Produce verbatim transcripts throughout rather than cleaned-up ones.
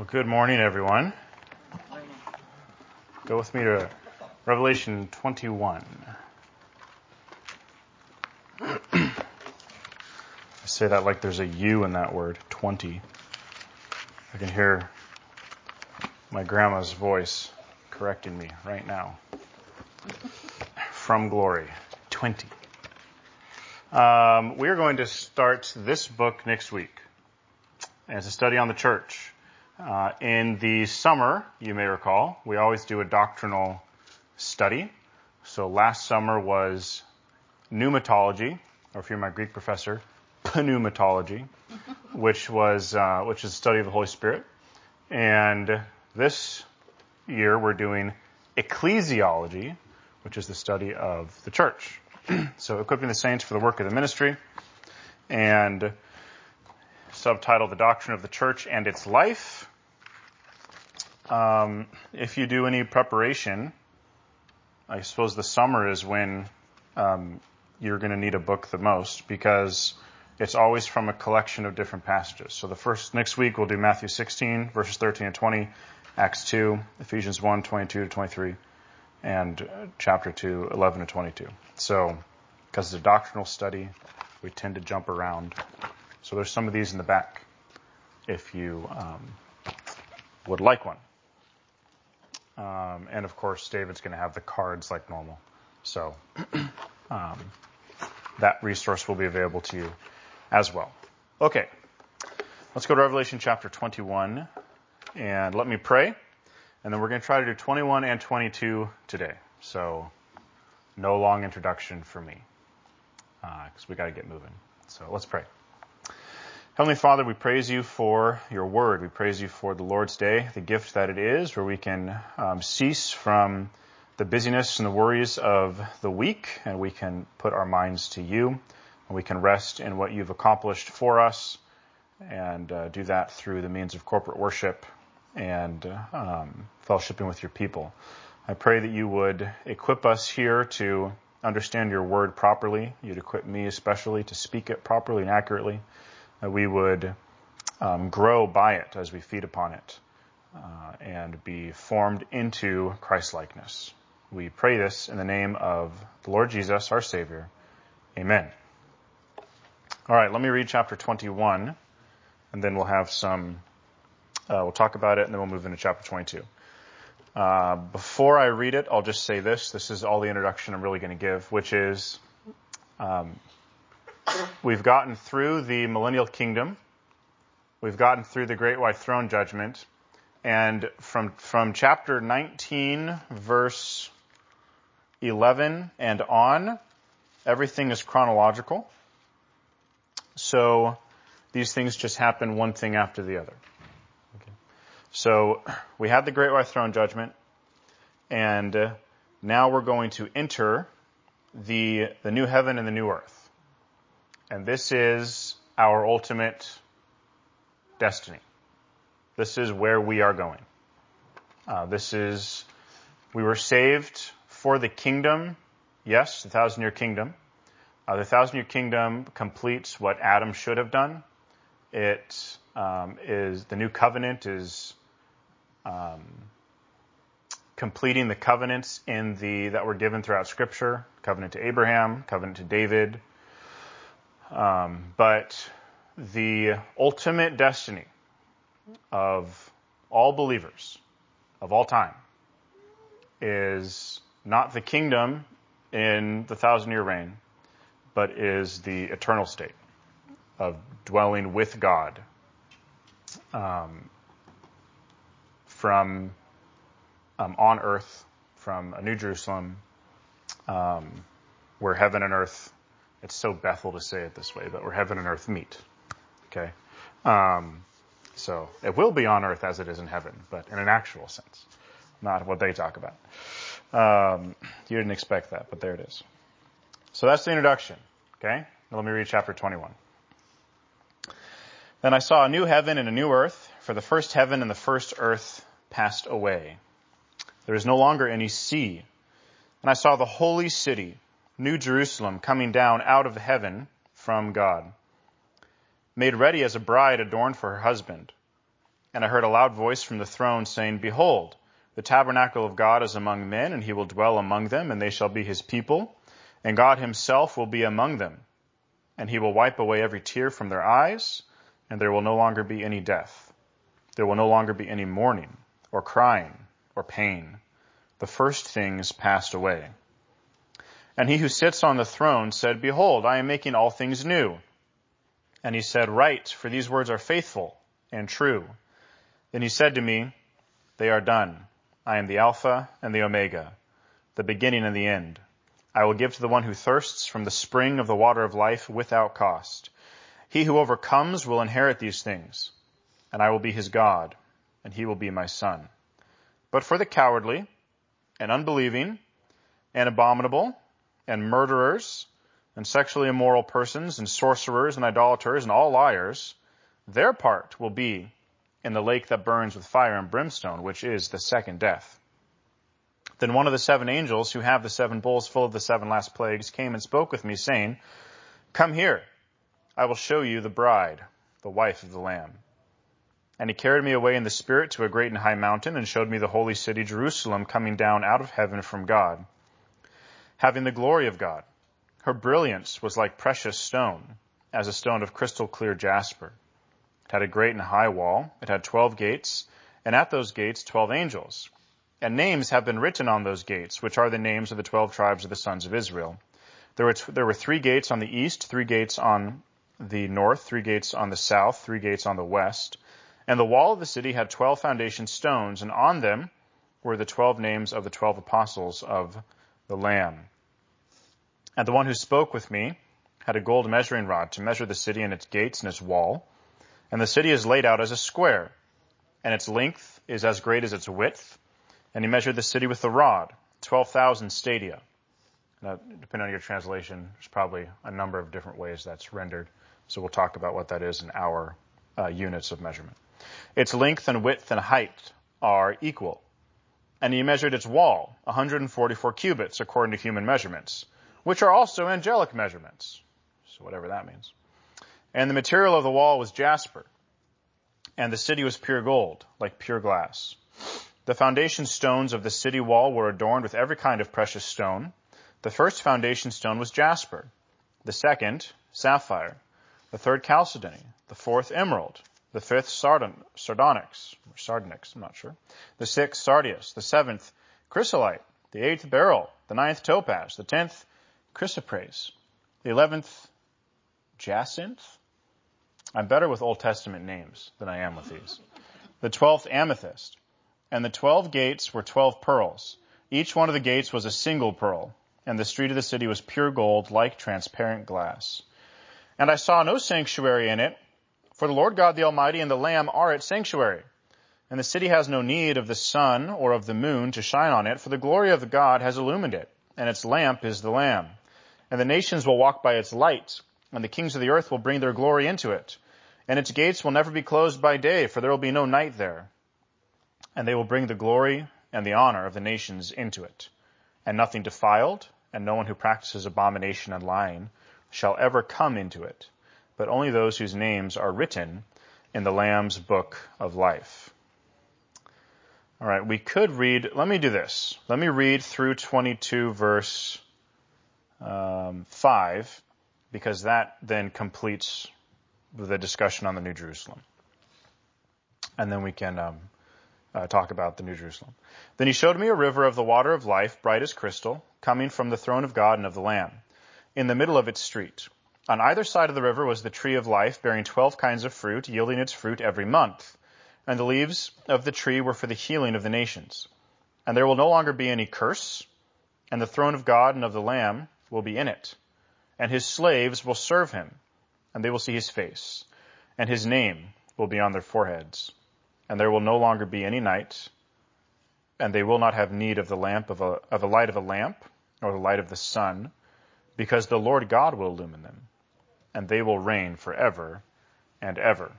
Well, good morning, everyone. Go with me to Revelation twenty-one. I say that like there's a U in that word, twenty. I can hear my grandma's voice correcting me right now. From glory, twenty. Um, we are going to start this book next week. And it's a study on the church. Uh, in the summer, you may recall, we always do a doctrinal study. So last summer was pneumatology, or if you're my Greek professor, pneumatology, which was uh, which is the study of the Holy Spirit. And this year we're doing ecclesiology, which is the study of the church. So equipping the saints for the work of the ministry, and subtitled The Doctrine of the Church and Its Life. Um, if you do any preparation, I suppose the summer is when um, you're going to need a book the most, because it's always from a collection of different passages. So the first next week we'll do Matthew sixteen, verses thirteen and twenty, Acts two, Ephesians one, twenty-two to twenty-three, and chapter two, eleven to twenty-two. So, because it's a doctrinal study, we tend to jump around. So there's some of these in the back if you um, would like one. Um, and of course, David's going to have the cards like normal. So um, that resource will be available to you as well. Okay, let's go to Revelation chapter twenty-one, and let me pray. And then we're going to try to do twenty-one and twenty-two today. So no long introduction for me, because uh, we got to get moving. So let's pray. Heavenly Father, we praise you for your word. We praise you for the Lord's Day, the gift that it is, where we can um, cease from the busyness and the worries of the week, and we can put our minds to you, and we can rest in what you've accomplished for us, and uh, do that through the means of corporate worship and um, fellowshipping with your people. I pray that you would equip us here to understand your word properly. You'd equip me especially to speak it properly and accurately. That we would um, grow by it as we feed upon it uh, and be formed into Christ-likeness. We pray this in the name of the Lord Jesus, our Savior. Amen. All right, let me read chapter twenty-one, and then we'll have some, uh, we'll talk about it, and then we'll move into chapter twenty-two. Uh, before I read it, I'll just say this. This is all the introduction I'm really going to give, which is um, we've gotten through the millennial kingdom. We've gotten through the great white throne judgment. And from from chapter nineteen, verse eleven and on, everything is chronological. So these things just happen one thing after the other. Okay. So we had the great white throne judgment, and uh, now we're going to enter the the new heaven and the new earth. And this is our ultimate destiny. This is where we are going. Uh, this is, we were saved for the kingdom. Yes, the thousand-year kingdom. Uh, the thousand-year kingdom completes what Adam should have done. It um, is, the new covenant is um, completing the covenants in the that were given throughout Scripture. Covenant to Abraham, covenant to David. Um, but the ultimate destiny of all believers of all time is not the kingdom in the thousand-year reign, but is the eternal state of dwelling with God um, from um, on earth, from a New Jerusalem, um, where heaven and earth. It's so Bethel to say it this way, but where heaven and earth meet. Okay? Um, so it will be on earth as it is in heaven, but in an actual sense, not what they talk about. Um, you didn't expect that, but there it is. So that's the introduction. Okay? Now let me read chapter twenty-one. Then I saw a new heaven and a new earth, for the first heaven and the first earth passed away. There is no longer any sea. And I saw the holy city, New Jerusalem, coming down out of heaven from God, made ready as a bride adorned for her husband. And I heard a loud voice from the throne saying, Behold, the tabernacle of God is among men, and he will dwell among them, and they shall be his people. And God himself will be among them. And he will wipe away every tear from their eyes, and there will no longer be any death. There will no longer be any mourning, or crying, or pain. The first things passed away. And he who sits on the throne said, Behold, I am making all things new. And he said, Write, for these words are faithful and true. Then he said to me, They are done. I am the Alpha and the Omega, the beginning and the end. I will give to the one who thirsts from the spring of the water of life without cost. He who overcomes will inherit these things, and I will be his God, and he will be my son. But for the cowardly and unbelieving and abominable and murderers and sexually immoral persons and sorcerers and idolaters and all liars, their part will be in the lake that burns with fire and brimstone, which is the second death. Then one of the seven angels who have the seven bowls full of the seven last plagues came and spoke with me, saying, Come here, I will show you the bride, the wife of the Lamb. And he carried me away in the Spirit to a great and high mountain, and showed me the holy city Jerusalem coming down out of heaven from God, having the glory of God. Her brilliance was like precious stone, as a stone of crystal clear jasper. It had a great and high wall. It had twelve gates, and at those gates twelve angels. And names have been written on those gates, which are the names of the twelve tribes of the sons of Israel. There were, t- there were three gates on the east, three gates on the north, three gates on the south, three gates on the west. And the wall of the city had twelve foundation stones, and on them were the twelve names of the twelve apostles of the Lamb. And the one who spoke with me had a gold measuring rod to measure the city and its gates and its wall. And the city is laid out as a square, and its length is as great as its width. And he measured the city with the rod, twelve thousand stadia. Now, depending on your translation, there's probably a number of different ways that's rendered. So we'll talk about what that is in our uh, units of measurement. Its length and width and height are equal. And he measured its wall, one hundred forty-four cubits, according to human measurements, which are also angelic measurements. So whatever that means. And the material of the wall was jasper, and the city was pure gold, like pure glass. The foundation stones of the city wall were adorned with every kind of precious stone. The first foundation stone was jasper, the second, sapphire, the third, chalcedony, the fourth, emerald, the fifth, sardon, sardonyx, or sardonyx, I'm not sure, the sixth, sardius, the seventh, chrysolite, the eighth, beryl, the ninth, topaz, the tenth, chrysoprase, the eleventh, jacinth. I'm better with Old Testament names than I am with these. The twelfth, amethyst. And the twelve gates were twelve pearls. Each one of the gates was a single pearl, and the street of the city was pure gold, like transparent glass. And I saw no sanctuary in it, for the Lord God the Almighty and the Lamb are its sanctuary. And the city has no need of the sun or of the moon to shine on it, for the glory of God has illumined it, and its lamp is the Lamb. And the nations will walk by its light, and the kings of the earth will bring their glory into it. And its gates will never be closed by day, for there will be no night there. And they will bring the glory and the honor of the nations into it. And nothing defiled, and no one who practices abomination and lying shall ever come into it, but only those whose names are written in the Lamb's book of life. All right, we could read, let me do this. Let me read through twenty-two, verse um, five, because that then completes the discussion on the New Jerusalem. And then we can um, uh, talk about the New Jerusalem. Then he showed me a river of the water of life, bright as crystal, coming from the throne of God and of the Lamb, in the middle of its street. On either side of the river was the tree of life, bearing twelve kinds of fruit, yielding its fruit every month. And the leaves of the tree were for the healing of the nations. And there will no longer be any curse, and the throne of God and of the Lamb will be in it. And his slaves will serve him, and they will see his face, and his name will be on their foreheads. And there will no longer be any night, and they will not have need of the lamp of a, of the light of a lamp, or the light of the sun, because the Lord God will illumine them, and they will reign forever and ever.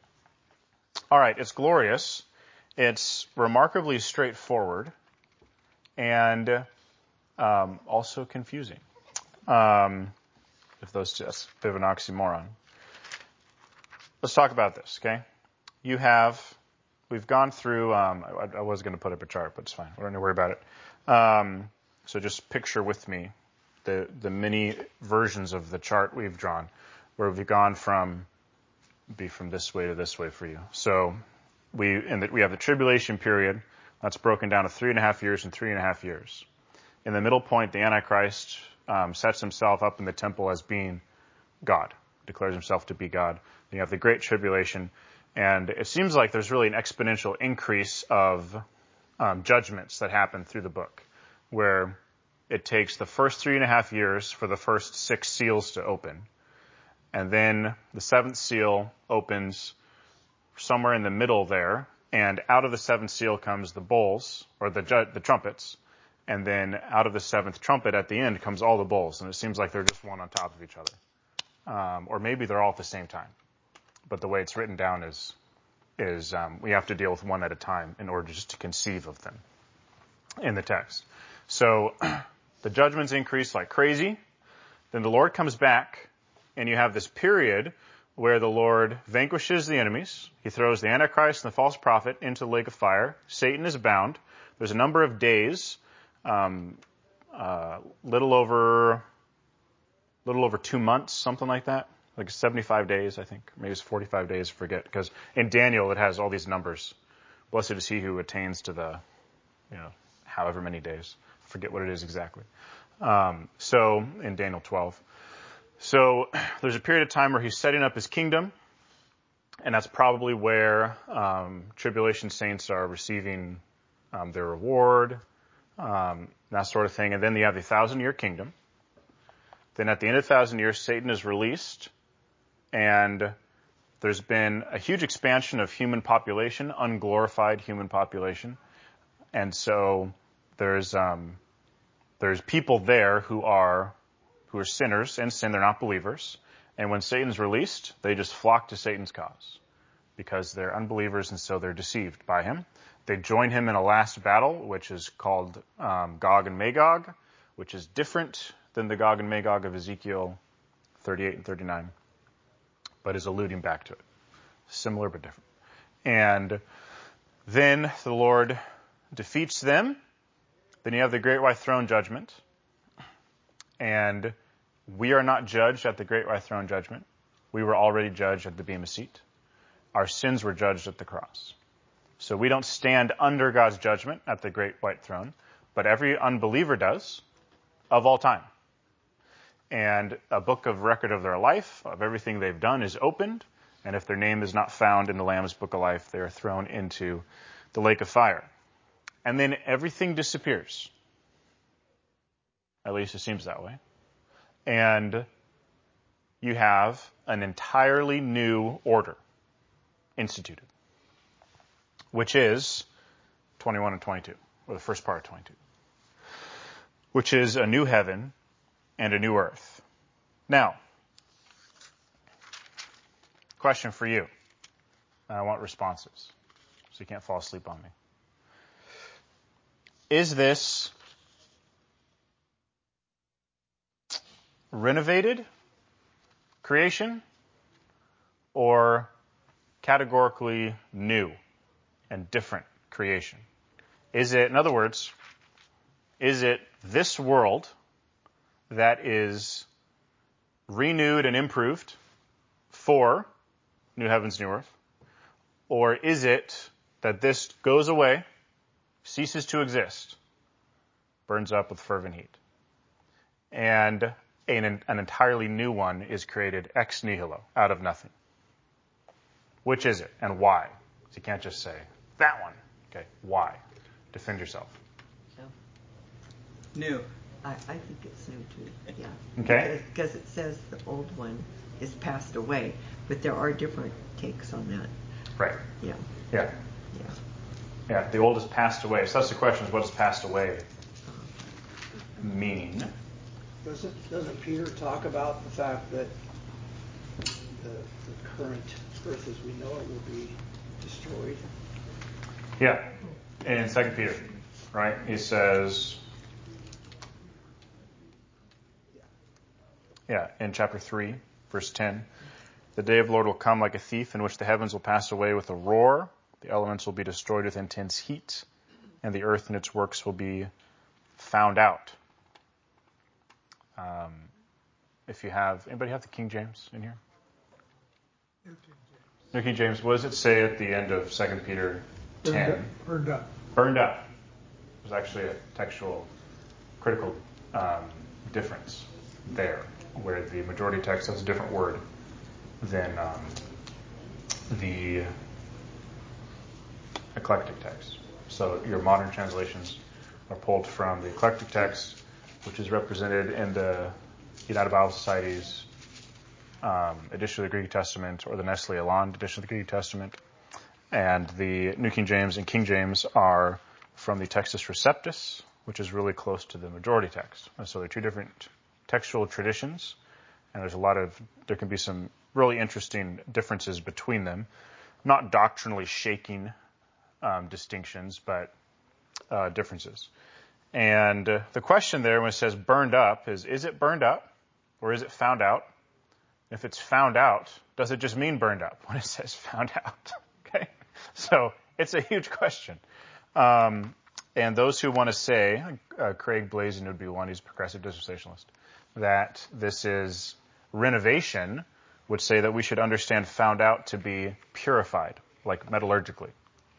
All right, it's glorious. It's remarkably straightforward, and um, also confusing. Um, if those just a bit of an oxymoron. Let's talk about this, okay? You have we've gone through, um, I, I was going to put up a chart, but it's fine. We don't need to worry about it. Um, so just picture with me the, the many versions of the chart we've drawn, where we've gone from, be from this way to this way for you. So we, in the, we have the tribulation period. That's broken down to three and a half years and three and a half years. In the middle point, the Antichrist um, sets himself up in the temple as being God, declares himself to be God. Then you have the Great Tribulation, and it seems like there's really an exponential increase of um, judgments that happen through the book, where it takes the first three and a half years for the first six seals to open. And then the seventh seal opens somewhere in the middle there, and out of the seventh seal comes the bowls, or the ju- the trumpets, and then out of the seventh trumpet at the end comes all the bowls, and it seems like they're just one on top of each other. Um, or maybe they're all at the same time. But the way it's written down is, is um, we have to deal with one at a time in order just to conceive of them in the text. So the judgments increase like crazy. Then the Lord comes back, and you have this period where the Lord vanquishes the enemies. He throws the Antichrist and the false prophet into the lake of fire. Satan is bound. There's a number of days, um, uh, little over, little over two months, something like that. Like seventy-five days, I think. Maybe it's forty-five days, I forget. Because in Daniel, it has all these numbers. Blessed is he who attains to the, you know, however many days. I forget what it is exactly. Um, so, in Daniel twelve. So there's a period of time where he's setting up his kingdom, and that's probably where um, tribulation saints are receiving um, their reward, um, that sort of thing. And then you have the thousand-year kingdom. Then at the end of the thousand years, Satan is released, and there's been a huge expansion of human population, unglorified human population. And so there's um, there's people there who are who are sinners and sin. They're not believers. And when Satan's released, they just flock to Satan's cause because they're unbelievers, and so they're deceived by him. They join him in a last battle, which is called um, Gog and Magog, which is different than the Gog and Magog of Ezekiel thirty-eight and thirty-nine, but is alluding back to it. Similar but different. And then the Lord defeats them. Then you have the great white throne judgment. And we are not judged at the great white throne judgment. We were already judged at the Bema seat. Our sins were judged at the cross. So we don't stand under God's judgment at the great white throne, but every unbeliever does, of all time. And a book of record of their life, of everything they've done, is opened. And if their name is not found in the Lamb's book of life, they are thrown into the lake of fire. And then everything disappears. At least it seems that way. And you have an entirely new order instituted, which is twenty-one and twenty-two, or the first part of twenty-two, which is a new heaven and a new earth. Now, question for you, and I want responses, so you can't fall asleep on me. Is this renovated creation or categorically new and different creation? Is it, in other words, is it this world that is renewed and improved for new heavens, new earth? Or is it that this goes away, ceases to exist, burns up with fervent heat, and an, an entirely new one is created ex nihilo, out of nothing? Which is it, and why? So you can't just say, that one. Okay, why? Defend yourself. New. I, I think it's new too, yeah. Okay. Because it says the old one is passed away, but there are different takes on that. Right. Yeah. Yeah. Yeah. Yeah, the old has passed away. So that's the question, is what does passed away mean? Doesn't, doesn't Peter talk about the fact that the, the current earth as we know it will be destroyed? Yeah. In Second Peter, right? He says, yeah, in chapter three, verse ten, the day of the Lord will come like a thief, in which the heavens will pass away with a roar, The elements will be destroyed with intense heat, and the earth and its works will be found out. Um, if you have, anybody have the King James in here? New King James. What does it say at the end of Second Peter ten? Burned up. Burned up. There's actually a textual, critical um, difference there, where the majority text has a different word than um, the eclectic text. So your modern translations are pulled from the eclectic text, which is represented in the United Bible Society's um, edition of the Greek Testament, or the Nestle Aland edition of the Greek Testament. And the New King James and King James are from the Textus Receptus, which is really close to the majority text. And so they're two different textual traditions, and there's a lot of, there can be some really interesting differences between them. Not doctrinally shaking um, distinctions, but uh, differences. And uh, the question there when it says burned up is, is it burned up or is it found out? If it's found out, does it just mean burned up when it says found out? Okay, so it's a huge question. Um, and those who want to say, uh, Craig Blazin would be one, he's a progressive dispensationalist, that this is renovation, would say that we should understand found out to be purified, like metallurgically.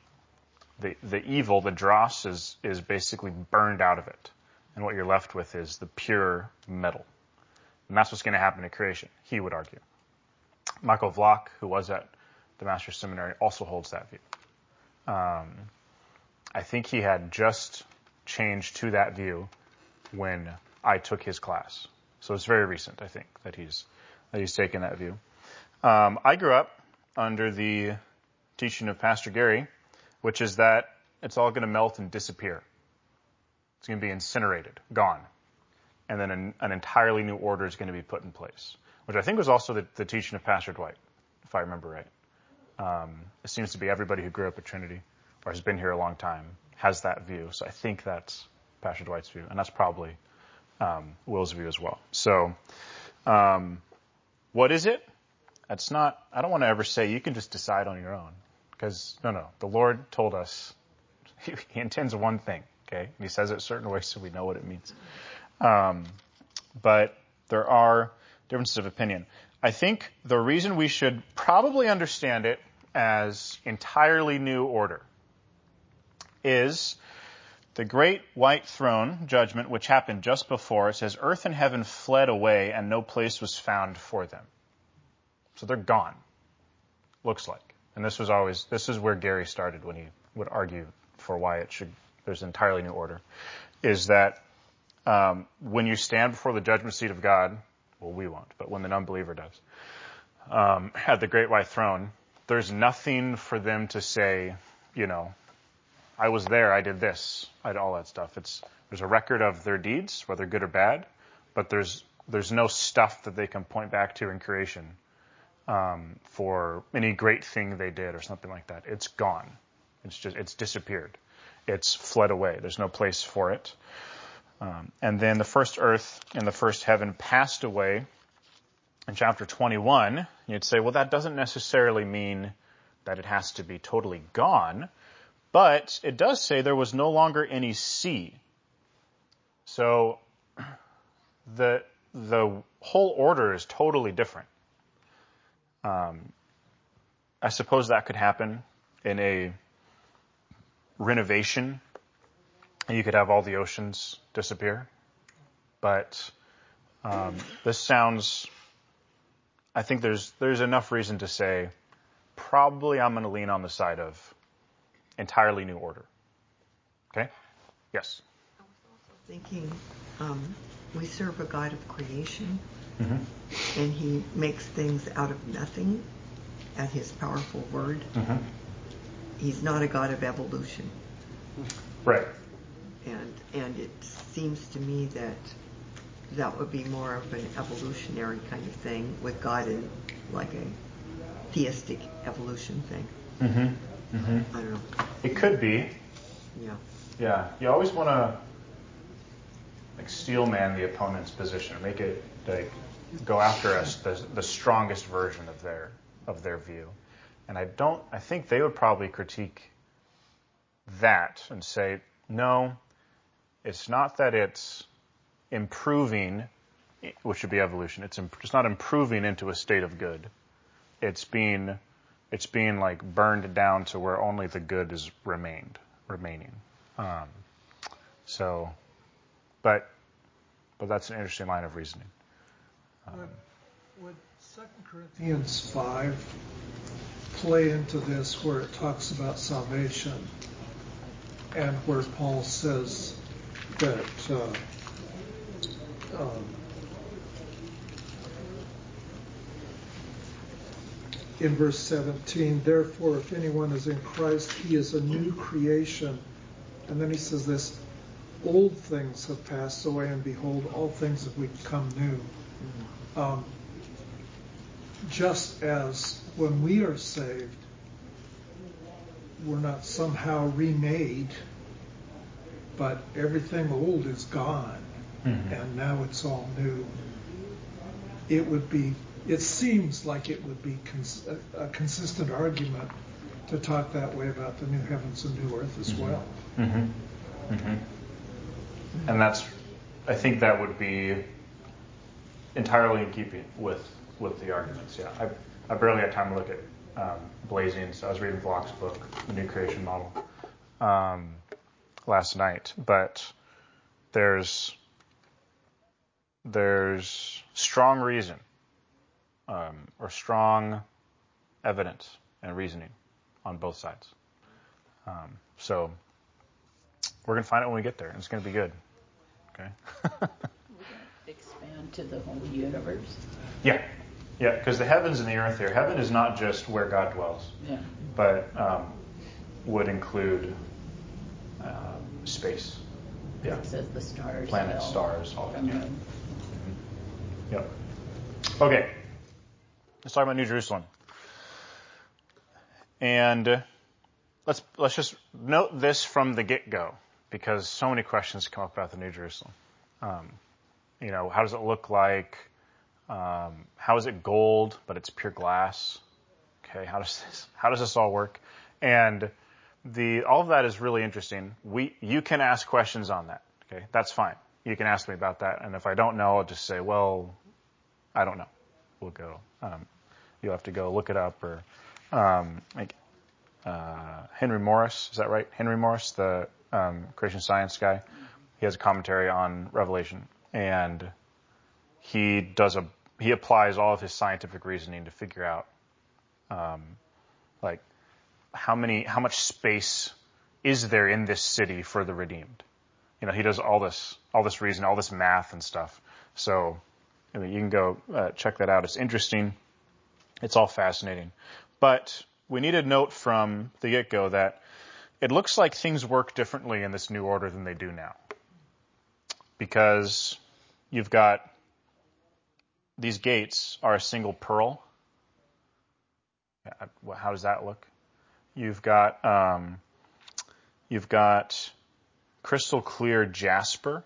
The the evil, the dross, is is basically burned out of it. And what you're left with is the pure metal. And that's what's going to happen in creation, he would argue. Michael Vlock, who was at the Master's Seminary, also holds that view. Um, I think he had just changed to that view when I took his class. So it's very recent, I think, that he's that he's taken that view. Um, I grew up under the teaching of Pastor Gary, which is that it's all going to melt and disappear. It's going to be incinerated, gone. And then an, an entirely new order is going to be put in place, which I think was also the, the teaching of Pastor Dwight, if I remember right. Um, it seems to be everybody who grew up at Trinity or has been here a long time has that view. So I think that's Pastor Dwight's view, and that's probably um, Will's view as well. So um, what is it? That's not, I don't want to ever say you can just decide on your own, because no, no, the Lord told us he, he intends one thing, okay? And he says it a certain way so we know what it means. Um, but there are differences of opinion. I think the reason we should probably understand it as entirely new order is the great white throne judgment, which happened just before. It says, earth and heaven fled away and no place was found for them. So they're gone, looks like. And this was always, this is where Gary started when he would argue for why it should, there's an entirely new order, is that um, when you stand before the judgment seat of God, well, we won't, but when the unbeliever does, um, at the great white throne, there's nothing for them to say, you know, I was there, I did this, I did all that stuff. It's, there's a record of their deeds, whether good or bad, but there's, there's no stuff that they can point back to in creation um, for any great thing they did or something like that. It's gone. It's just, it's disappeared. It's fled away. There's no place for it. Um, and then the first earth and the first heaven passed away in chapter twenty-one. You'd say, well, that doesn't necessarily mean that it has to be totally gone, but it does say there was no longer any sea. So the the whole order is totally different. Um, I suppose that could happen in a renovation, and you could have all the oceans disappear. But um, this sounds, I think there's there's enough reason to say probably I'm going to lean on the side of entirely new order. Okay? Yes? I was also thinking um, we serve a God of creation, Mm-hmm. and he makes things out of nothing at his powerful word. Mm-hmm. He's not a God of evolution. Right. And and it seems to me that that would be more of an evolutionary kind of thing with God in like a theistic evolution thing. Mm-hmm. Mm-hmm. I don't know. It could be. Yeah. Yeah. You always want to like steel man the opponent's position, make it like go after us the the strongest version of their of their view. And I don't, I think they would probably critique that and say, no, it's not that it's improving, which would be evolution. It's, imp- it's not improving into a state of good. It's being, it's being like burned down to where only the good is remained, remaining. Um, so, but, but that's an interesting line of reasoning. Um, would, would Second Corinthians five play into this where it talks about salvation and where Paul says that uh, um, in verse seventeen, therefore, if anyone is in Christ, he is a new creation. And then he says this, old things have passed away, and behold, all things have become new. Um, just as when we are saved, we're not somehow remade, but everything old is gone, mm-hmm. and now it's all new. It would be, it seems like it would be cons- a, a consistent argument to talk that way about the new heavens and new earth as well. Mm-hmm. Mm-hmm. And that's, I think that would be entirely in keeping with with the arguments. Yeah, I I barely had time to look at um, Blazing, so I was reading Vlock's book, The New Creation Model, um, last night. But there's there's strong reason um, or strong evidence and reasoning on both sides. Um, so we're gonna find it when we get there, and it's gonna be good. Okay. We're gonna expand to the whole universe. Yeah. Yeah, because the heavens and the earth here, heaven is not just where God dwells, yeah. but um, would include um, space. Yeah. It says the stars. Planets, stars, all that. Yeah. Mm-hmm. Yep. Okay. Let's talk about New Jerusalem. And uh, let's let's just note this from the get-go, because so many questions come up about the New Jerusalem. Um, you know, how does it look like? Um, how is it gold, but it's pure glass? Okay, how does this how does this all work? And the all of that is really interesting. We you can ask questions on that. Okay, that's fine. You can ask me about that, and if I don't know, I'll just say, well, I don't know. We'll go. Um, you'll have to go look it up, or um, like uh, Henry Morris. Is that right? Henry Morris, the um, creation science guy. He has a commentary on Revelation, and he does a he applies all of his scientific reasoning to figure out, um, like how many how much space is there in this city for the redeemed. You know, he does all this all this reason, all this math and stuff. So, I mean, you can go uh, check that out. It's interesting. It's all fascinating. But we need to note from the get-go that it looks like things work differently in this new order than they do now, because you've got these gates are a single pearl. How does that look? You've got um, you've got crystal clear jasper.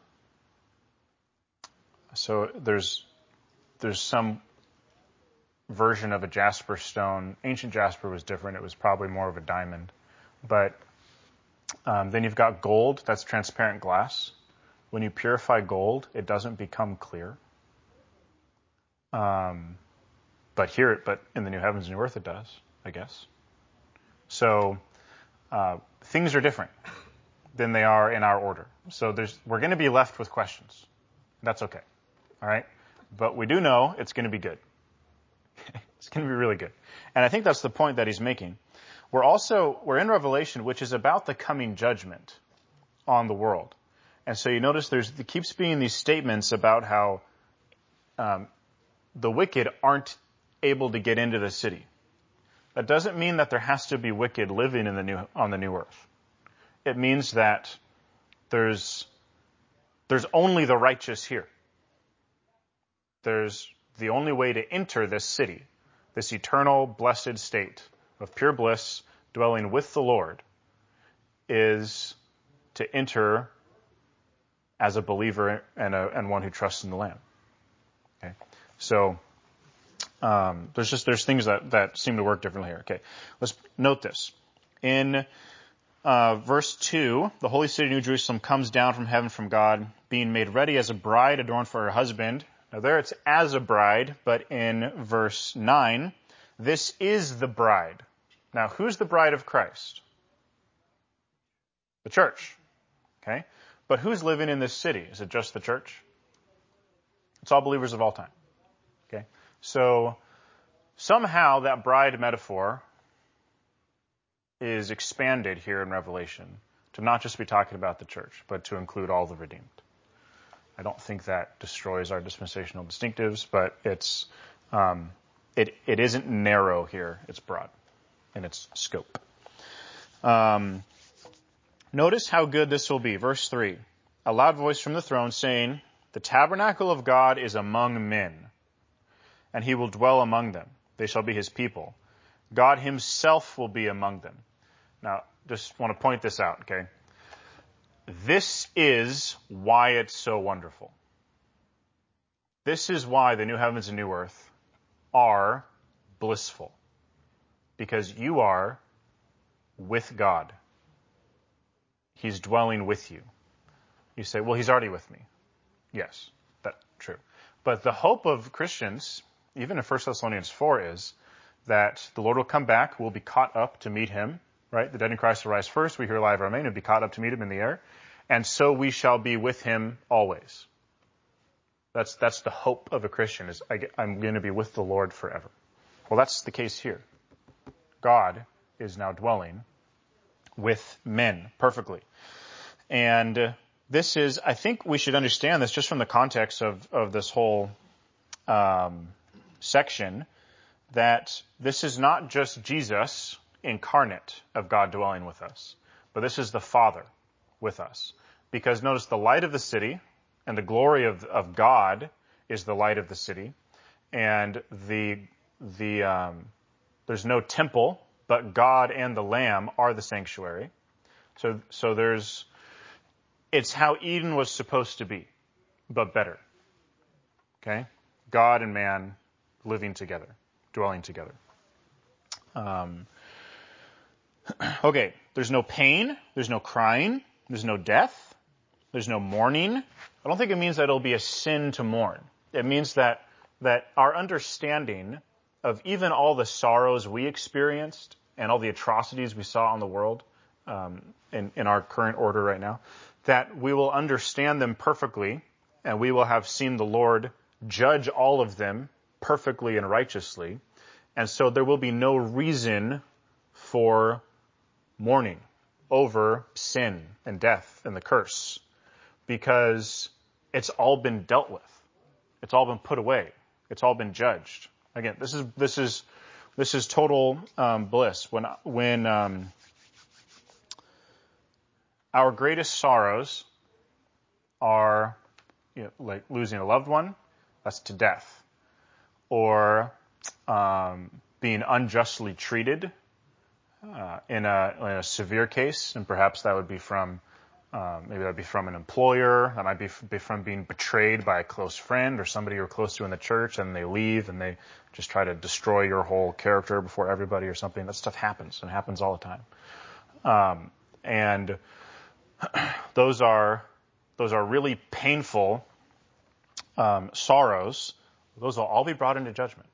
So there's there's some version of a jasper stone. Ancient jasper was different. It was probably more of a diamond. But um, then you've got gold. That's transparent glass. When you purify gold, it doesn't become clear. Um, but here, but in the new heavens and new earth, it does, I guess. So uh, things are different than they are in our order. So there's, we're going to be left with questions. That's okay. All right? But we do know it's going to be good. It's going to be really good. And I think that's the point that he's making. We're also, we're in Revelation, which is about the coming judgment on the world. And so you notice there's, there keeps being these statements about how um, the wicked aren't able to get into the city. That doesn't mean that there has to be wicked living in the new, on the new earth. It means that there's, there's only the righteous here. There's the only way to enter this city, this eternal blessed state of pure bliss dwelling with the Lord, is to enter as a believer and, a, and one who trusts in the Lamb. Okay? So Um, there's just there's things that, that seem to work differently here. Okay, let's note this. In uh, verse two, the holy city, New Jerusalem, comes down from heaven from God, being made ready as a bride adorned for her husband. Now there it's as a bride, but in verse nine, this is the bride. Now who's the bride of Christ? The church. Okay, but who's living in this city? Is it just the church? It's all believers of all time. Okay, so somehow that bride metaphor is expanded here in Revelation to not just be talking about the church, but to include all the redeemed. I don't think that destroys our dispensational distinctives, but it's um, it it isn't narrow here; it's broad in its scope. Um, notice how good this will be. Verse three: a loud voice from the throne saying, "The tabernacle of God is among men, and he will dwell among them. They shall be his people. God himself will be among them." Now, just want to point this out, okay? This is why it's so wonderful. This is why the new heavens and new earth are blissful. Because you are with God. He's dwelling with you. You say, well, he's already with me. Yes, that's true. But the hope of Christians, even in First Thessalonians four, is that the Lord will come back, we'll be caught up to meet him, right? The dead in Christ will rise first, we here alive remain, and be caught up to meet him in the air. And so we shall be with him always. That's that's the hope of a Christian, is I, I'm going to be with the Lord forever. Well, that's the case here. God is now dwelling with men perfectly. And uh, this is, I think we should understand this just from the context of, of this whole um, section, that this is not just Jesus incarnate of God dwelling with us, but this is the Father with us. Because notice the light of the city and the glory of, of God is the light of the city. And the, the, um, there's no temple, but God and the Lamb are the sanctuary. So, so there's, it's how Eden was supposed to be, but better. Okay? God and man living together, dwelling together. Um, okay, there's no pain, there's no crying, there's no death, there's no mourning. I don't think it means that it'll be a sin to mourn. It means that that our understanding of even all the sorrows we experienced and all the atrocities we saw in the world um, in, in our current order right now, that we will understand them perfectly, and we will have seen the Lord judge all of them perfectly and righteously. And so there will be no reason for mourning over sin and death and the curse, because it's all been dealt with. It's all been put away. It's all been judged. Again, this is this is this is total um, bliss. When when um, our greatest sorrows are, you know, like losing a loved one, that's to death, or um, being unjustly treated uh, in, a, in a severe case, and perhaps that would be from um, maybe that would be from an employer, that might be, be from being betrayed by a close friend or somebody you're close to in the church, and they leave and they just try to destroy your whole character before everybody or something. That stuff happens, and happens all the time. Um, and those are those are really painful um, sorrows. Those will all be brought into judgment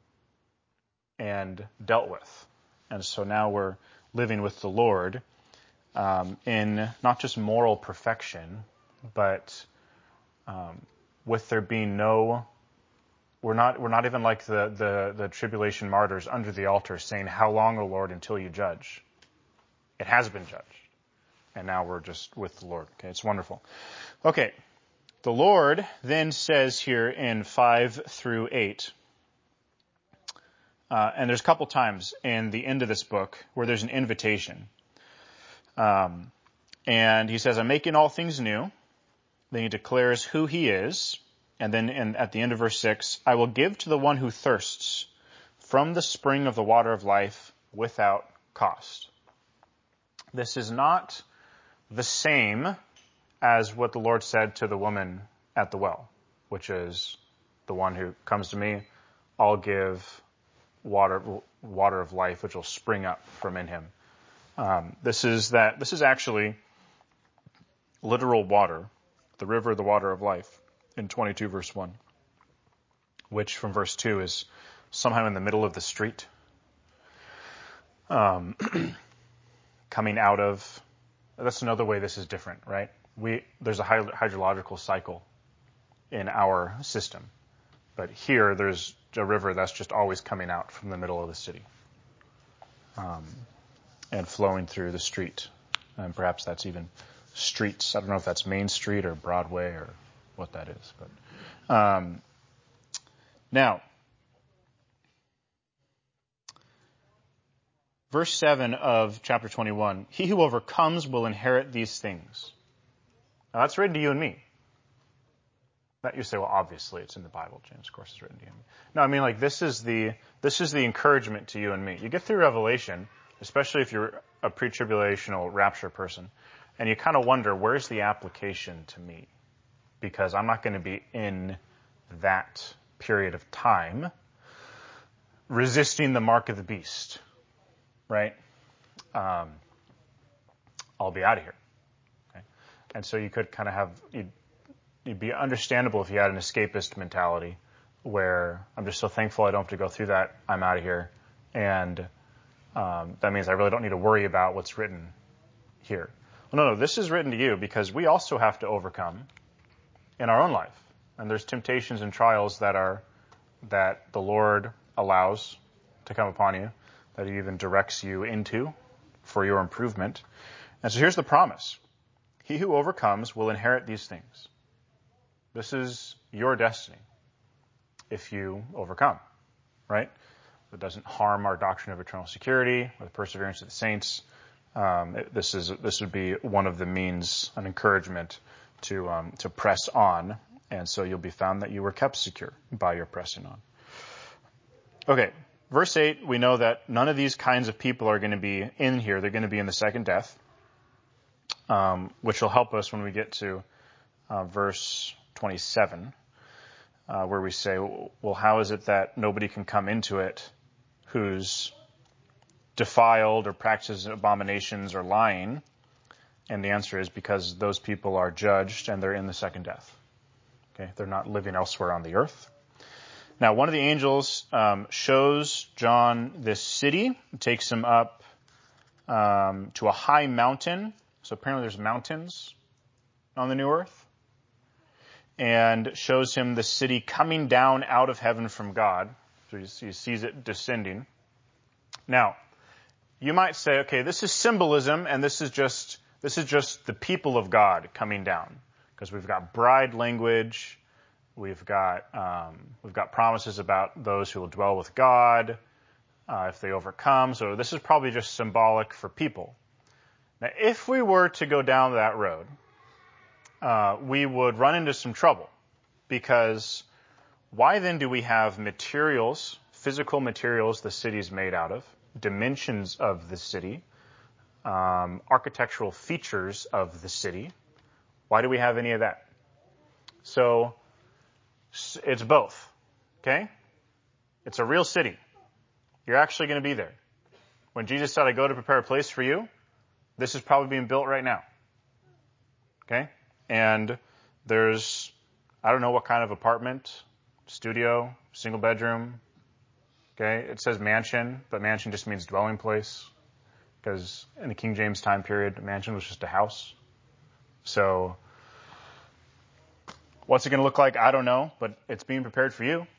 and dealt with. And so now we're living with the Lord um, in not just moral perfection, but um, with there being no, we're not we're not even like the, the, the tribulation martyrs under the altar saying, "How long, O Lord, until you judge?" It has been judged. And now we're just with the Lord. Okay, it's wonderful. Okay, the Lord then says here in five through eight, uh, and there's a couple times in the end of this book where there's an invitation. Um, and he says, "I'm making all things new." Then he declares who he is. And then in, at the end of verse six, "I will give to the one who thirsts from the spring of the water of life without cost." This is not the same as what the Lord said to the woman at the well, which is, "The one who comes to me, I'll give water water of life, which will spring up from in him. Um, this is that. This is actually literal water, the river, the water of life, in twenty-two verse one, which from verse two is somehow in the middle of the street, um, coming out of. That's another way this is different, right? We there's a hydrological cycle in our system, but here there's a river that's just always coming out from the middle of the city, um, and flowing through the street, and perhaps that's even streets. I don't know if that's Main Street or Broadway or what that is, but um, now verse seven of chapter twenty-one: He who overcomes will inherit these things. Now that's written to you and me. That you say, well, obviously it's in the Bible, James. Of course, it's written to you and me. No, I mean, like this is the this is the encouragement to you and me. You get through Revelation, especially if you're a pre-tribulational rapture person, and you kind of wonder, where's the application to me? Because I'm not going to be in that period of time resisting the mark of the beast, right? Um, I'll be out of here. Okay? And so you could kind of have, you'd, it'd be understandable if you had an escapist mentality where I'm just so thankful I don't have to go through that. I'm out of here. And um, that means I really don't need to worry about what's written here. Well, no, no, this is written to you because we also have to overcome in our own life. And there's temptations and trials that are, that the Lord allows to come upon you, that he even directs you into for your improvement. And so here's the promise. He who overcomes will inherit these things. This is your destiny if you overcome, right? It doesn't harm our doctrine of eternal security or the perseverance of the saints. Um, it, this is this would be one of the means, an encouragement to um, to press on, and so you'll be found that you were kept secure by your pressing on. Okay, verse eight, we know that none of these kinds of people are going to be in here. They're going to be in the second death, um, which will help us when we get to uh, verse twenty-seven, uh, where we say, well, how is it that nobody can come into it who's defiled or practices abominations or lying? And the answer is because those people are judged and they're in the second death. Okay, they're not living elsewhere on the earth. Now, one of the angels um, shows John this city, takes him up um, to a high mountain. So apparently there's mountains on the new earth. And shows him the city coming down out of heaven from God. So he sees it descending. Now, you might say, okay, this is symbolism, and this is just this is just the people of God coming down, because we've got bride language, we've got um, we've got promises about those who will dwell with God uh, if they overcome. So this is probably just symbolic for people. Now, if we were to go down that road, Uh, we would run into some trouble, because why then do we have materials, physical materials the city is made out of, dimensions of the city, um, architectural features of the city? Why do we have any of that? So it's both, okay? It's a real city. You're actually going to be there. When Jesus said, I go to prepare a place for you, this is probably being built right now, okay? And there's, I don't know what kind of apartment, studio, single bedroom. Okay, it says mansion, but mansion just means dwelling place, because in the King James time period, a mansion was just a house. So what's it going to look like? I don't know, but it's being prepared for you.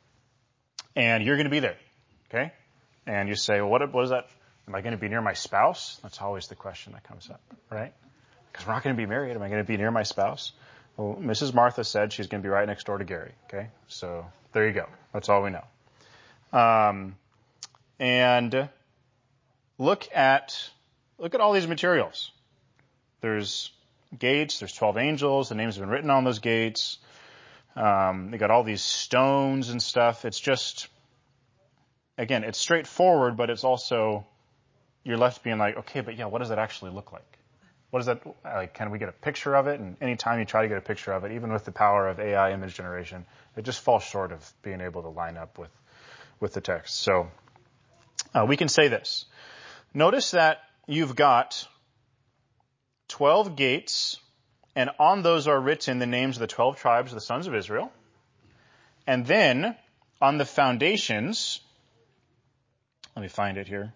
And you're going to be there, okay? And you say, well, what, what is that? Am I going to be near my spouse? That's always the question that comes up, right? Because we're not going to be married. Am I going to be near my spouse? Well, Missus Martha said she's going to be right next door to Gary. Okay, so there you go. That's all we know. Um, and look at look at all these materials. There's gates. There's twelve angels. The names have been written on those gates. Um, they got all these stones and stuff. It's just, again, it's straightforward, but it's also, you're left being like, okay, but yeah, what does that actually look like? What is that, like, can we get a picture of it? And anytime you try to get a picture of it, even with the power of A I image generation, it just falls short of being able to line up with with the text. So uh, we can say this. Notice that you've got twelve gates, and on those are written the names of the twelve tribes of the sons of Israel. And then on the foundations, let me find it here.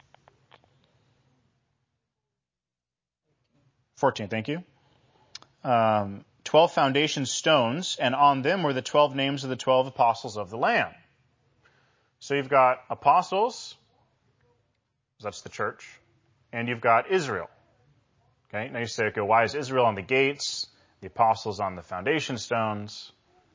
fourteen, thank you. Um, twelve foundation stones, and on them were the twelve names of the twelve apostles of the Lamb. So you've got apostles, that's the church, and you've got Israel. Okay, now you say, okay, why is Israel on the gates, the apostles on the foundation stones?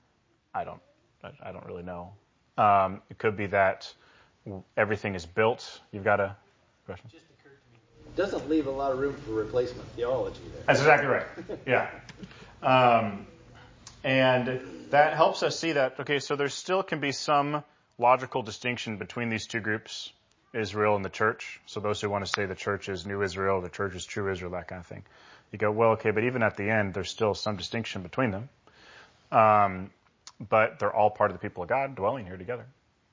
I don't, I don't really know. Um, it could be that everything is built. You've got a question? Just occurred to me. It doesn't leave a lot of room for replacement theology there. That's exactly right. Yeah. Um, and that helps us see that, okay, so there still can be some logical distinction between these two groups, Israel and the church. So those who want to say the church is new Israel, the church is true Israel, that kind of thing. You go, well, okay, but even at the end, there's still some distinction between them. Um, but they're all part of the people of God dwelling here together.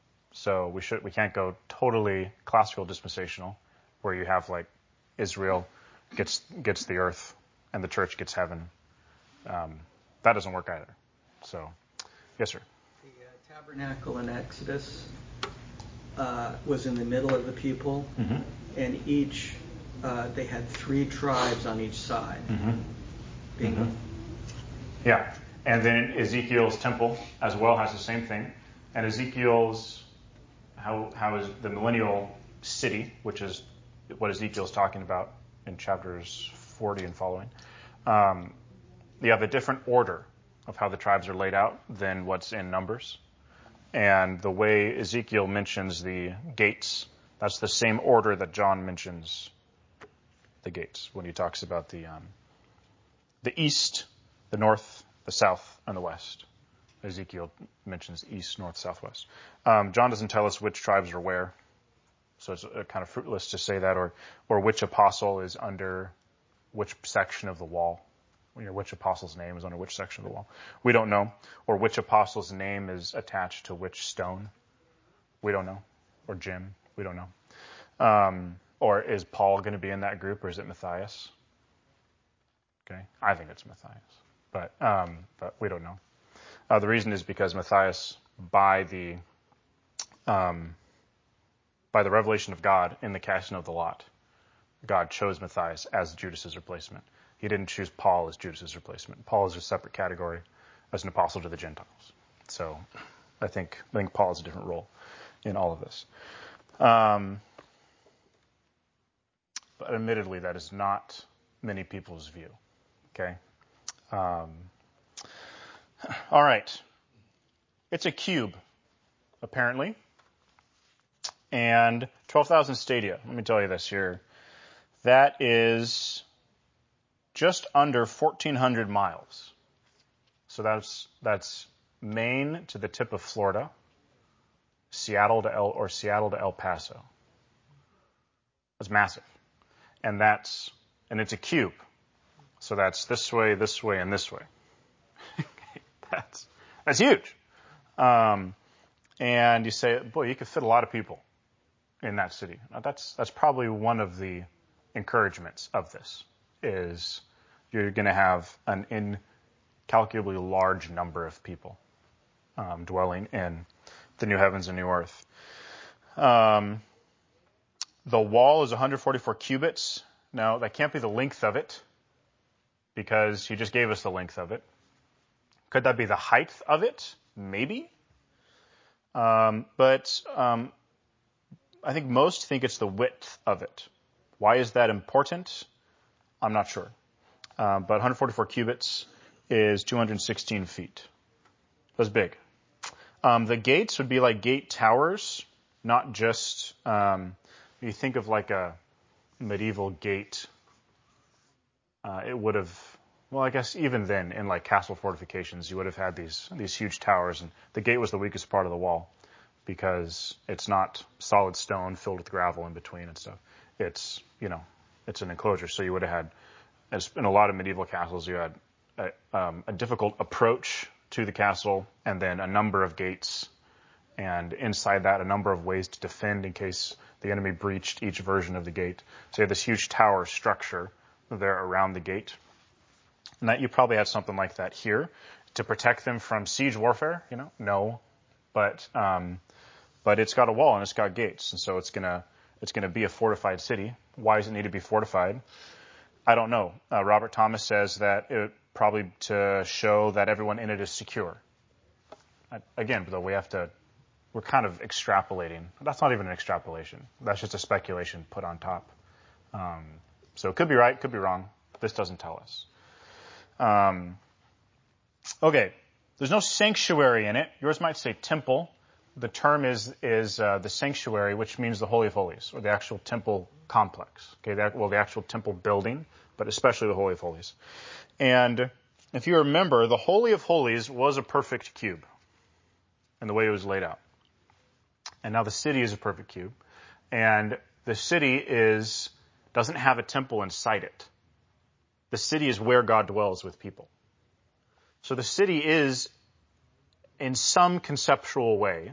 So we should, we can't go totally classical dispensational, where you have like Israel gets gets the earth and the church gets heaven. Um, that doesn't work either. So, yes, sir. The uh, tabernacle in Exodus uh, was in the middle of the people, Mm-hmm. and each uh, they had three tribes on each side. Mm-hmm. Bingo. Mm-hmm. Yeah, and then Ezekiel's temple as well has the same thing, and Ezekiel's how how is the millennial city, which is what Ezekiel's talking about in chapters forty and following. Um, you have a different order of how the tribes are laid out than what's in Numbers. And the way Ezekiel mentions the gates, that's the same order that John mentions the gates when he talks about the um, the east, the north, the south, and the west. Ezekiel mentions east, north, southwest. Um, John doesn't tell us which tribes are where, so it's uh, kind of fruitless to say that, or or which apostle is under which section of the wall. You know, which apostle's name is under which section of the wall. We don't know. Or which apostle's name is attached to which stone. We don't know. Or Jim. We don't know. Um, or is Paul going to be in that group, or is it Matthias? Okay, I think it's Matthias, but um, but we don't know. Uh, the reason is because Matthias, by the um, by the revelation of God in the casting of the lot, God chose Matthias as Judas's replacement. He didn't choose Paul as Judas's replacement. Paul is a separate category as an apostle to the Gentiles. So I think I think Paul has a different role in all of this. Um, but admittedly, that is not many people's view. Okay. Um, all right. It's a cube, apparently, and twelve thousand stadia. Let me tell you this here. That is just under fourteen hundred miles. So that's that's Maine to the tip of Florida, Seattle to El or Seattle to El Paso. That's massive, and that's and it's a cube. So that's this way, this way, and this way. that's that's huge. Um, and you say, boy, you could fit a lot of people in that city. Now that's that's probably one of the encouragements of this is you're going to have an incalculably large number of people um, dwelling in the new heavens and new earth. Um, the wall is one hundred forty-four cubits. Now, that can't be the length of it because he just gave us the length of it. Could that be the height of it? Maybe. Um, but um, I think most think it's the width of it. Why is that important? I'm not sure. Um, but one hundred forty-four cubits is two hundred sixteen feet. That's big. Um, the gates would be like gate towers, not just, um, you think of like a medieval gate. Uh, it would have, well, I guess even then in like castle fortifications, you would have had these, these huge towers, and the gate was the weakest part of the wall because it's not solid stone filled with gravel in between and stuff. It's, you know, it's an enclosure. So you would have had, as in a lot of medieval castles, you had a, um, a difficult approach to the castle and then a number of gates And inside that, a number of ways to defend in case the enemy breached each version of the gate. So you have this huge tower structure there around the gate. And that you probably have something like that here to protect them from siege warfare, you know? No. But, um, but it's got a wall and it's got gates. And so it's gonna, it's gonna be a fortified city. Why does it need to be fortified? I don't know. Uh, Robert Thomas says that it probably to show that everyone in it is secure. I, again, though, we have to, we're kind of extrapolating. That's not even an extrapolation. That's just a speculation put on top. Um, so it could be right, could be wrong. This doesn't tell us. Um, okay, there's no sanctuary in it. Yours might say temple. The term is is uh, the sanctuary, which means the Holy of Holies, or the actual temple complex. Okay, that, well, the actual temple building, but especially the Holy of Holies. And if you remember, the Holy of Holies was a perfect cube in the way it was laid out. And now the city is a perfect cube. And the city is doesn't have a temple inside it. The city is where God dwells with people. So the city is, in some conceptual way,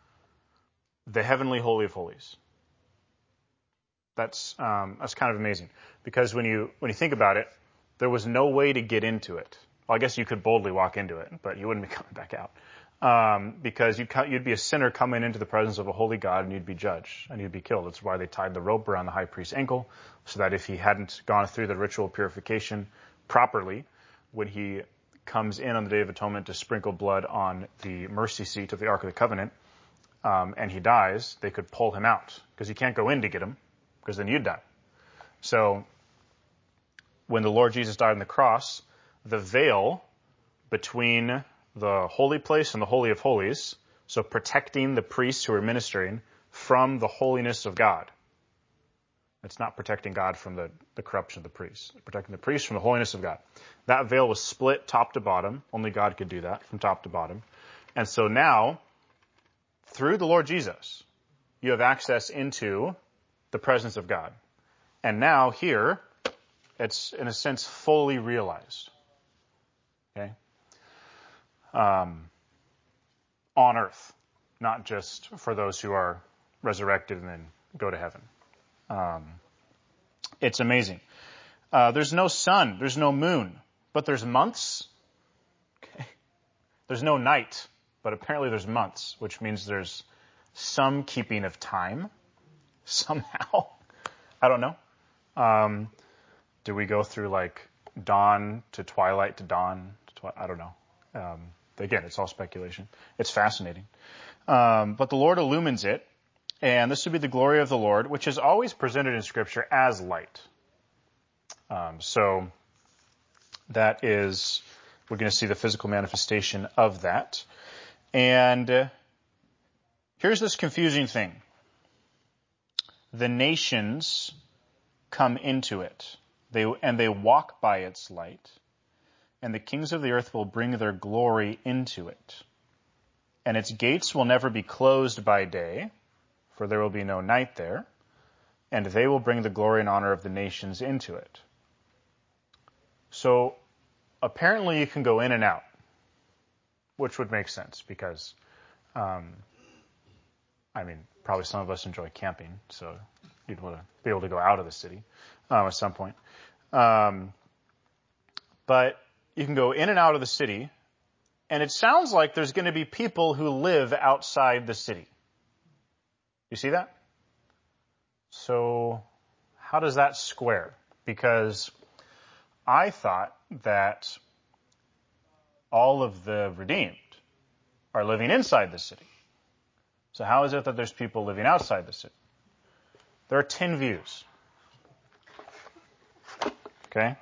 the heavenly Holy of Holies. That's um, that's kind of amazing, because when you when you think about it, there was no way to get into it. Well, I guess you could boldly walk into it, but you wouldn't be coming back out, um, because you'd you'd be a sinner coming into the presence of a holy God, and you'd be judged and you'd be killed. That's why they tied the rope around the high priest's ankle, so that if he hadn't gone through the ritual purification properly, when he comes in on the Day of Atonement to sprinkle blood on the mercy seat of the Ark of the Covenant, um, and he dies, they could pull him out, because you can't go in to get him, because then you'd die. So when the Lord Jesus died on the cross, the veil between the holy place and the Holy of Holies, so protecting the priests who are ministering from the holiness of God. It's not protecting God from the, the corruption of the priests. It's protecting the priests from the holiness of God. That veil was split top to bottom. Only God could do that, from top to bottom. And so now, through the Lord Jesus, you have access into the presence of God. And now here, it's in a sense fully realized. Okay? Um, on earth, not just for those who are resurrected and then go to heaven. Um, it's amazing. Uh, there's no sun, there's no moon, but there's months. Okay. There's no night, but apparently there's months, which means there's some keeping of time somehow. I don't know. Um, do we go through like dawn to twilight to dawn to twi- I don't know. Um, again, it's all speculation. It's fascinating. Um, but the Lord illumines it. And this would be the glory of the Lord, which is always presented in Scripture as light. Um, so that is, we're going to see the physical manifestation of that. And uh, here's this confusing thing. The nations come into it, they and they walk by its light, and the kings of the earth will bring their glory into it. And its gates will never be closed by day, for there will be no night there, and they will bring the glory and honor of the nations into it. So apparently you can go in and out, which would make sense because, um, I mean, probably some of us enjoy camping, so you'd want to be able to go out of the city um, at some point. Um, but you can go in and out of the city, and it sounds like there's going to be people who live outside the city. You see that? So how does that square? Because I thought that all of the redeemed are living inside the city. So how is it that there's people living outside the city? There are ten views. Okay?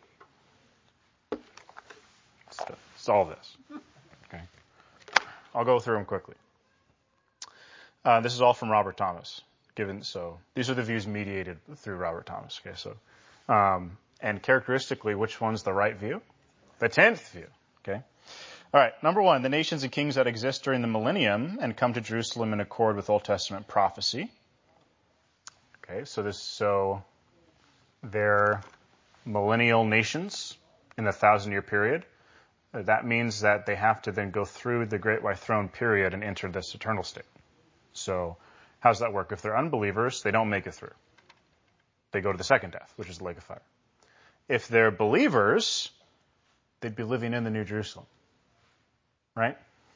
It's, it's all this. Okay? I'll go through them quickly. Uh, this is all from Robert Thomas. Given so, these are the views mediated through Robert Thomas. Okay, so, um, and characteristically, which one's the right view? The tenth view. Okay. All right. Number one, the nations and kings that exist during the millennium and come to Jerusalem in accord with Old Testament prophecy. Okay, so this so they're millennial nations in the thousand-year period. that means that they have to then go through the great white throne period and enter this eternal state. So how does that work? If they're unbelievers, they don't make it through. They go to the second death, which is the lake of fire. If they're believers, they'd be living in the New Jerusalem. Right?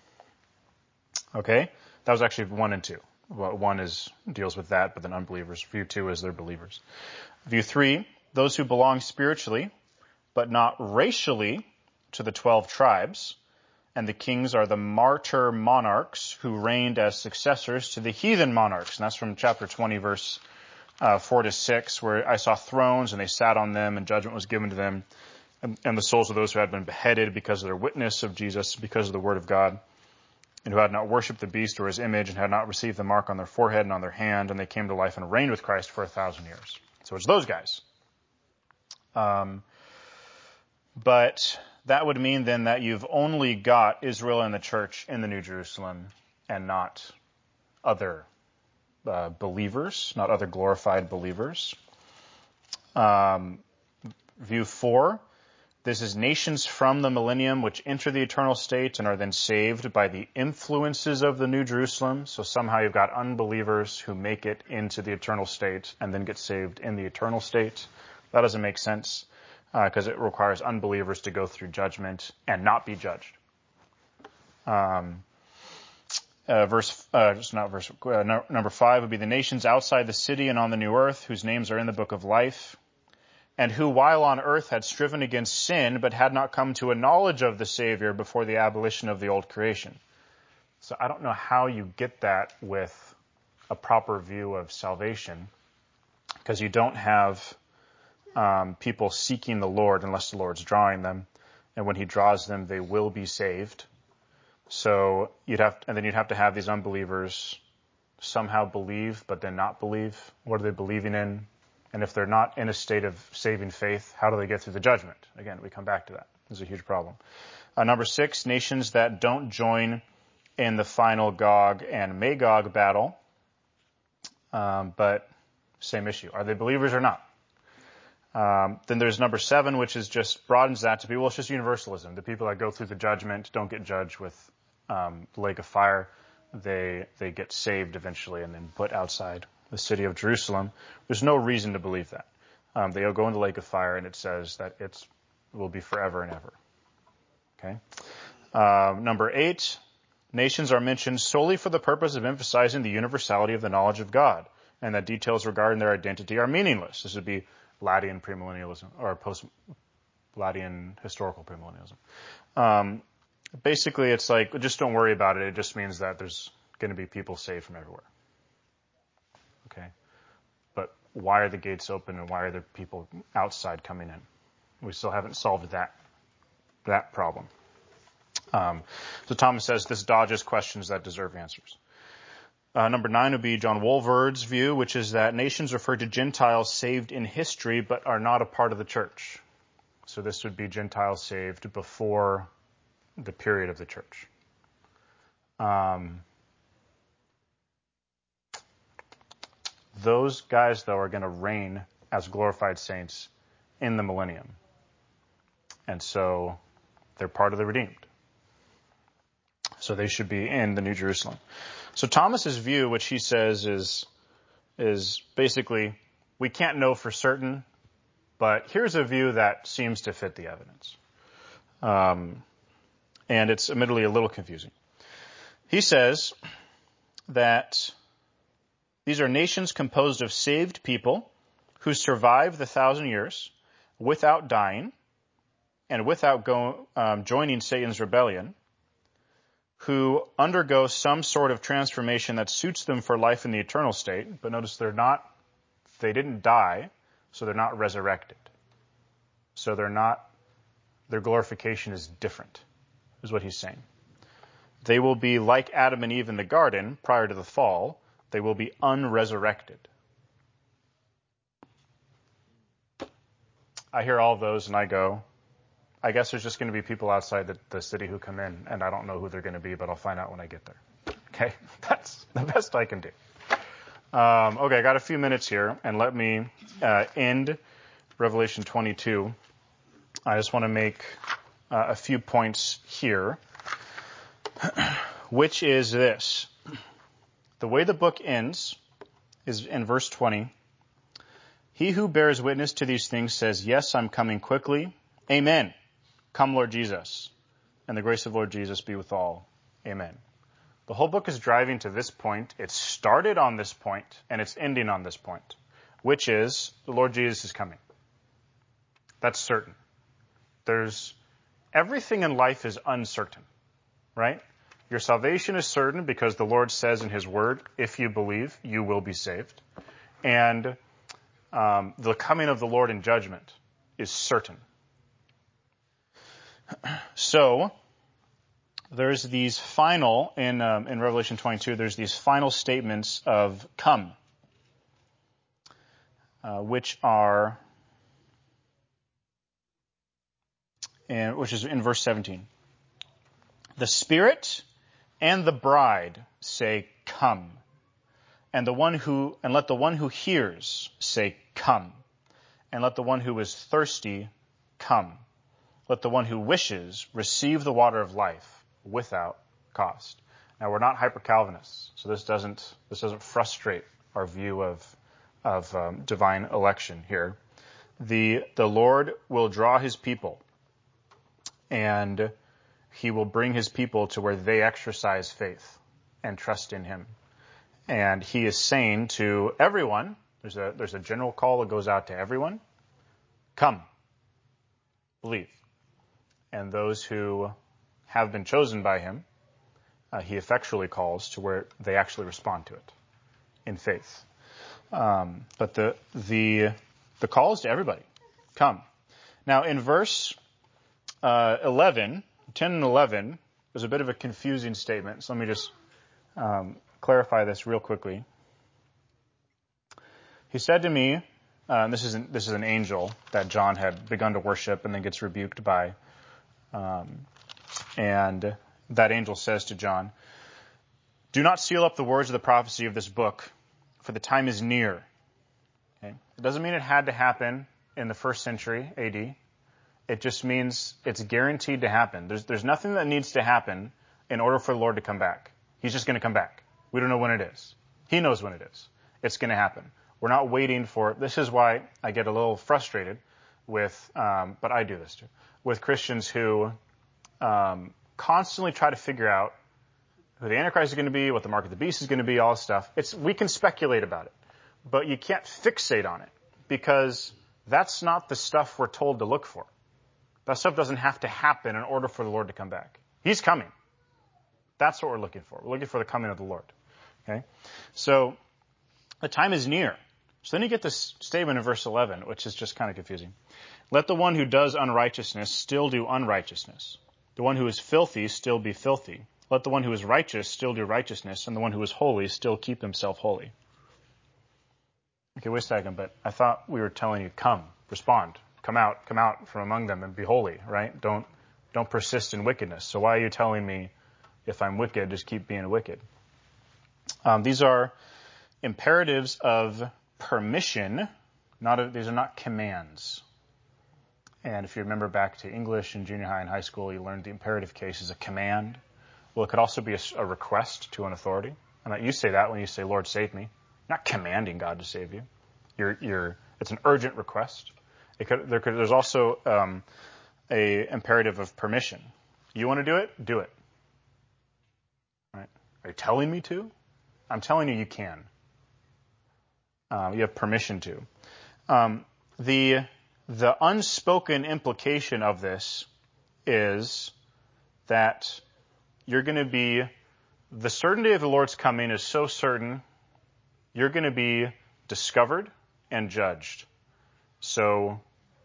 Okay? That was actually one and two. Well, one is deals with that, but then unbelievers. View two is they're believers. View three, those who belong spiritually, but not racially, to the twelve tribes. And the kings are the martyr monarchs who reigned as successors to the heathen monarchs. And that's from chapter twenty, verse uh, four to six, where I saw thrones and they sat on them and judgment was given to them. And, and the souls of those who had been beheaded because of their witness of Jesus, because of the word of God, and who had not worshipped the beast or his image and had not received the mark on their forehead and on their hand, and they came to life and reigned with Christ for a thousand years. So it's those guys. Um, but that would mean then that you've only got Israel and the church in the New Jerusalem and not other uh, believers, not other glorified believers. Um, view four, this is nations from the millennium which enter the eternal state and are then saved by the influences of the New Jerusalem. So somehow you've got unbelievers who make it into the eternal state and then get saved in the eternal state. That doesn't make sense because uh, it requires unbelievers to go through judgment and not be judged. Um, uh, verse, uh, just not verse, uh, no, number five would be the nations outside the city and on the new earth whose names are in the book of life, and who while on earth had striven against sin, but had not come to a knowledge of the Savior before the abolition of the old creation. So I don't know how you get that with a proper view of salvation, because you don't have um, people seeking the Lord unless the Lord's drawing them, and when He draws them, they will be saved. So you'd have, to, and then you'd have to have these unbelievers somehow believe, but then not believe. What are they believing in? And if they're not in a state of saving faith, how do they get through the judgment? Again, we come back to that. This is a huge problem. Uh, number six, nations that don't join in the final Gog and Magog battle. Um, but same issue. Are they believers or not? Um, then there's number seven, which is just broadens that to be, well, it's just universalism. The people that go through the judgment don't get judged with um, the lake of fire. They they get saved eventually and then put outside the city of Jerusalem. There's no reason to believe that. Um, they'll go in the lake of fire, and it says that it will be forever and ever. Okay. Uh, number eight, nations are mentioned solely for the purpose of emphasizing the universality of the knowledge of God, and that details regarding their identity are meaningless. This would be Ladian premillennialism, or post-Ladian historical premillennialism. Um, basically, it's like, just don't worry about it. It just means that there's going to be people saved from everywhere. Okay, but why are the gates open and why are there people outside coming in? We still haven't solved that that problem. Um, so Thomas says this dodges questions that deserve answers. Uh, number nine would be John Wolverd's view, which is that nations refer to Gentiles saved in history but are not a part of the church. So this would be Gentiles saved before the period of the church. Um, Those guys, though, are going to reign as glorified saints in the millennium. And so they're part of the redeemed. So they should be in the New Jerusalem. So Thomas's view, which he says is, is basically, we can't know for certain, but here's a view that seems to fit the evidence. Um, and it's admittedly a little confusing. He says that these are nations composed of saved people who survive the thousand years without dying and without go, um, joining Satan's rebellion, who undergo some sort of transformation that suits them for life in the eternal state. But notice they're not, they didn't die, so they're not resurrected. So they're not, their glorification is different, is what he's saying. They will be like Adam and Eve in the garden prior to the fall. They will be unresurrected. I hear all of those and I go, I guess there's just going to be people outside the, the city who come in, and I don't know who they're going to be, but I'll find out when I get there. Okay? That's the best I can do. Um, okay, I got a few minutes here, and let me uh, end Revelation twenty-two. I just want to make uh, a few points here, which is this. The way the book ends is in verse twenty. He who bears witness to these things says, yes, I'm coming quickly. Amen. Come, Lord Jesus. And the grace of Lord Jesus be with all. Amen. The whole book is driving to this point. It started on this point, and it's ending on this point, which is the Lord Jesus is coming. That's certain. There's everything in life is uncertain, right? Your salvation is certain because the Lord says in his word, if you believe, you will be saved. And um, the coming of the Lord in judgment is certain. So there's these final, in um, in Revelation twenty-two, there's these final statements of come, uh, which are, and which is in verse seventeen. The Spirit and the bride say, come. And the one who, and let the one who hears say, come. And let the one who is thirsty come. Let the one who wishes receive the water of life without cost. Now, we're not hyper-Calvinists, so this doesn't this doesn't frustrate our view of of um, divine election here. The the Lord will draw his people, and he will bring his people to where they exercise faith and trust in him. And he is saying to everyone, there's a there's a general call that goes out to everyone, come, believe. And those who have been chosen by him, uh, he effectually calls to where they actually respond to it in faith. Um, but the the the call is to everybody, come. Now in verse uh, eleven, ten and eleven, there's a bit of a confusing statement. So let me just um, clarify this real quickly. He said to me, uh, and this is an, this is an angel that John had begun to worship and then gets rebuked by. Um, and that angel says to John, do not seal up the words of the prophecy of this book, for the time is near. Okay? It doesn't mean it had to happen in the first century A D. It just means it's guaranteed to happen. There's, there's nothing that needs to happen in order for the Lord to come back. He's just going to come back. We don't know when it is. He knows when it is. It's going to happen. We're not waiting for it. This is why I get a little frustrated with, um, but I do this too, with Christians who um, constantly try to figure out who the Antichrist is going to be, what the mark of the beast is going to be, all this stuff. It's, we can speculate about it, but you can't fixate on it because that's not the stuff we're told to look for. That stuff doesn't have to happen in order for the Lord to come back. He's coming. That's what we're looking for. We're looking for the coming of the Lord. Okay? So the time is near. So then you get this statement in verse eleven, which is just kind of confusing. Let the one who does unrighteousness still do unrighteousness. The one who is filthy still be filthy. Let the one who is righteous still do righteousness, and the one who is holy still keep himself holy. Okay, wait a second, but I thought we were telling you, come, respond, come out, come out from among them and be holy, right? Don't, don't persist in wickedness. So why are you telling me if I'm wicked, just keep being wicked? Um, these are imperatives of permission. Not a, these are not commands. And if you remember back to English in junior high and high school, you learned the imperative case is a command. Well, it could also be a, a request to an authority. And you say that when you say, Lord, save me. You're not commanding God to save you. You're, you're, it's an urgent request. It could, there could, there's also um, a imperative of permission. You want to do it? Do it. Right? Are you telling me to? I'm telling you you can. Um, you have permission to. Um, the the unspoken implication of this is that you're going to be, the certainty of the Lord's coming is so certain, you're going to be discovered and judged. So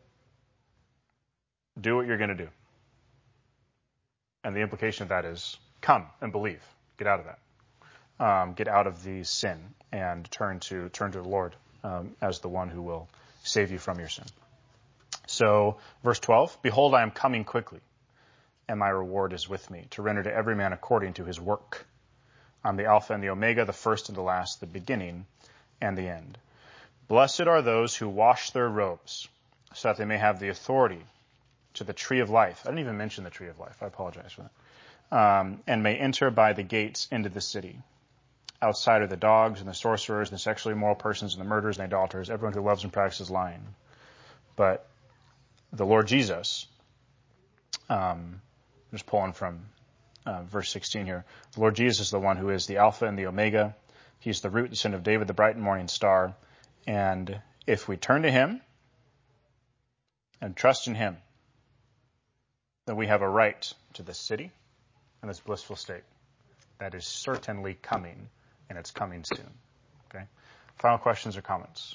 do what you're going to do. And the implication of that is come and believe. Get out of that. Um, get out of the sin and turn to turn to the Lord um, as the one who will save you from your sin. So, verse twelve, behold, I am coming quickly, and my reward is with me, to render to every man according to his work. I'm the Alpha and the Omega, the first and the last, the beginning and the end. Blessed are those who wash their robes, so that they may have the authority to the tree of life. I didn't even mention the tree of life. I apologize for that. Um, and may enter by the gates into the city. Outside are the dogs and the sorcerers and the sexually immoral persons and the murderers and the idolaters, everyone who loves and practices lying. But the Lord Jesus, um, I'm just pulling from uh, verse sixteen here. The Lord Jesus is the one who is the Alpha and the Omega. He's the root and son of David, the bright and morning star. And if we turn to him and trust in him, then we have a right to this city and this blissful state that is certainly coming, and it's coming soon. Okay? Final questions or comments?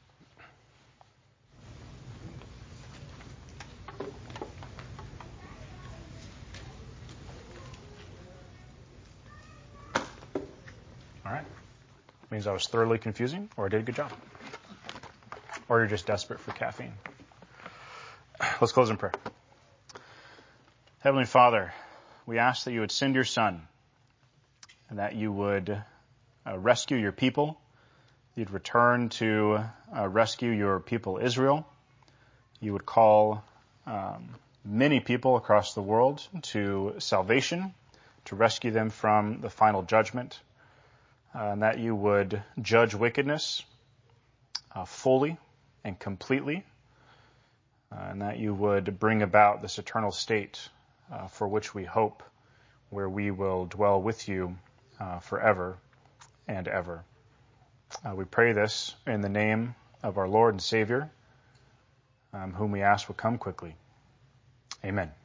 All right. Means I was thoroughly confusing, or I did a good job. Or you're just desperate for caffeine. Let's close in prayer. Heavenly Father, we ask that you would send your Son, and that you would uh, rescue your people. You'd return to uh, rescue your people Israel. You would call um, many people across the world to salvation, to rescue them from the final judgment, uh, and that you would judge wickedness uh, fully and completely, uh, and that you would bring about this eternal state uh, for which we hope, where we will dwell with you uh, forever and ever. Uh, we pray this in the name of our Lord and Savior, um, whom we ask will come quickly. Amen.